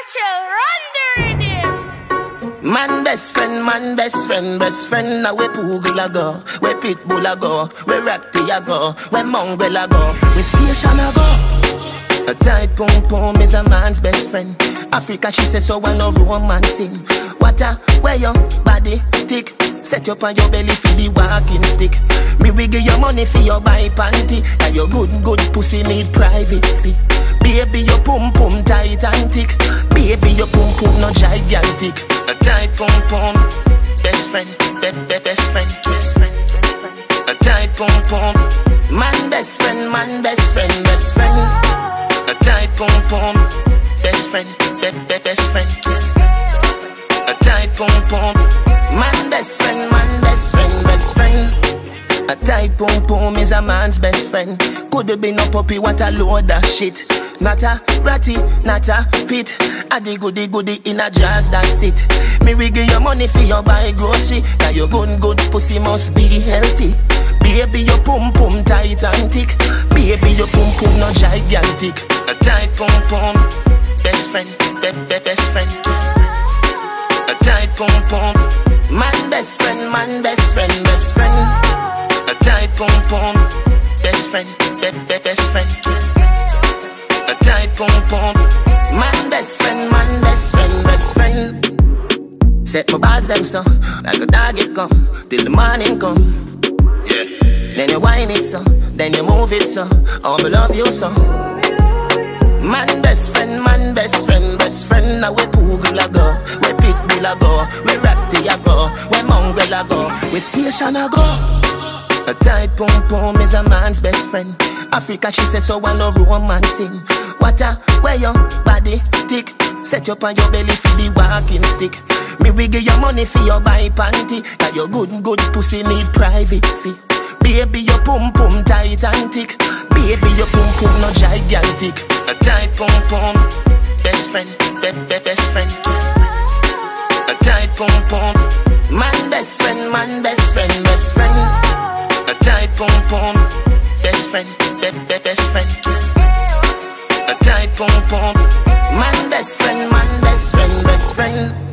Run the rhythm. Man best friend, best friend. Now we Poogle a go, we Pitbull a go, we Ratty a go, we Mongrel a go, we Station a go. A tight pum pum is a man's best friend. Africa she says so I no romancing. What a where your body tick. Set you up on your belly for the walking stick. Me we give you money for your buy panty. And your good pussy need privacy. Baby your pum pum tight and thick. Baby your pum pum no gigantic. A tight pum pum, best friend, best friend. A tight pum pum, man best friend, best friend. A tight pum pum, best friend, best friend. A tight pum pum, man best friend. A tight pum pum is a man's best friend. Could be no puppy, what a load of shit. Not a ratty, not a pit. A the goody in a jazz, that's it. Me we give you money for your buy grocery. Now your good pussy must be healthy. Baby your pum pum tight and thick. Baby your pum pum no gigantic. A tight pum pum, best friend, best friend. A tight pum pum, man best friend, best friend. A tight pum pum, best friend, best friend. A tight pum pum, man best friend. Set my bars them so, like a dog it come, till the morning come. Yeah. Then you whine it so, then you move it so, oh me love you so. Man best friend, best friend. Now we Poogle a go, we Pitbull a go, we Ratty a go, we Mongrel a go, we Station a go. A tight pum pum is a man's best friend. Africa she says so I no romancing. What a where your body tick. Set you up on your belly for the walking stick. Me we give you money for your buy panty. Now your good pussy need privacy. Baby your pum pum tight and thick. Baby your pum pum no gigantic. A tight pum pum, best friend, best friend. A tight pum pum, man best friend, best friend. A tight pum pum, best friend, best friend. A tight pum pum, man best friend, best friend.